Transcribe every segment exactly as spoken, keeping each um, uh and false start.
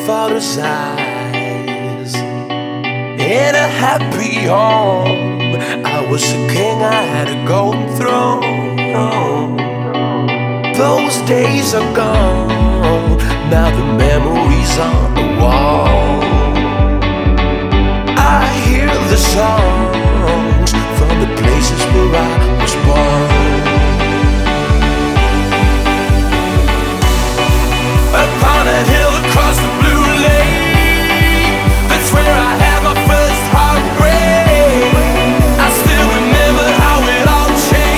father's eyes. In a happy home, I was a king, I had a golden throne. Those days are gone, now the memories on the wall. I hear the songs from the places where I was born. Upon a hill across the blue lake, that's where I had my first heartbreak. I still remember how it all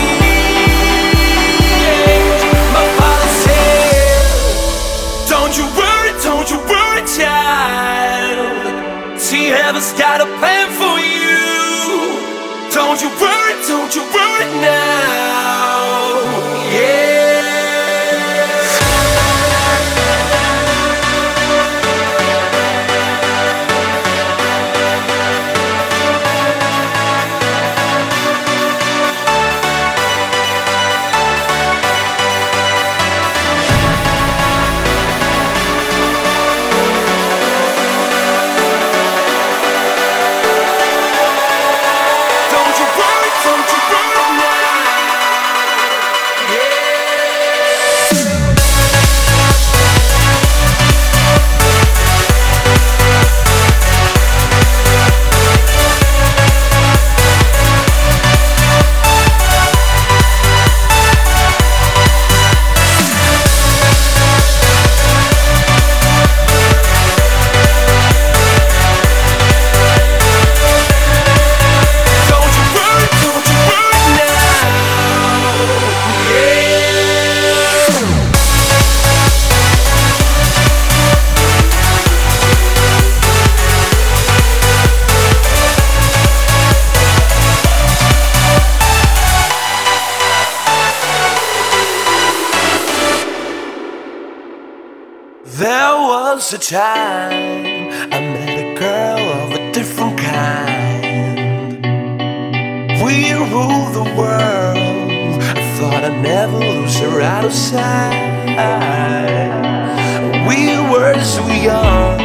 changed. My father said, don't you worry, don't you worry, child. See, heaven's got a plan for you. Don't you worry, don't you worry now. Yeah. There was a time I met a girl of a different kind. We ruled the world. I thought I'd never lose her out of sight. We were so young,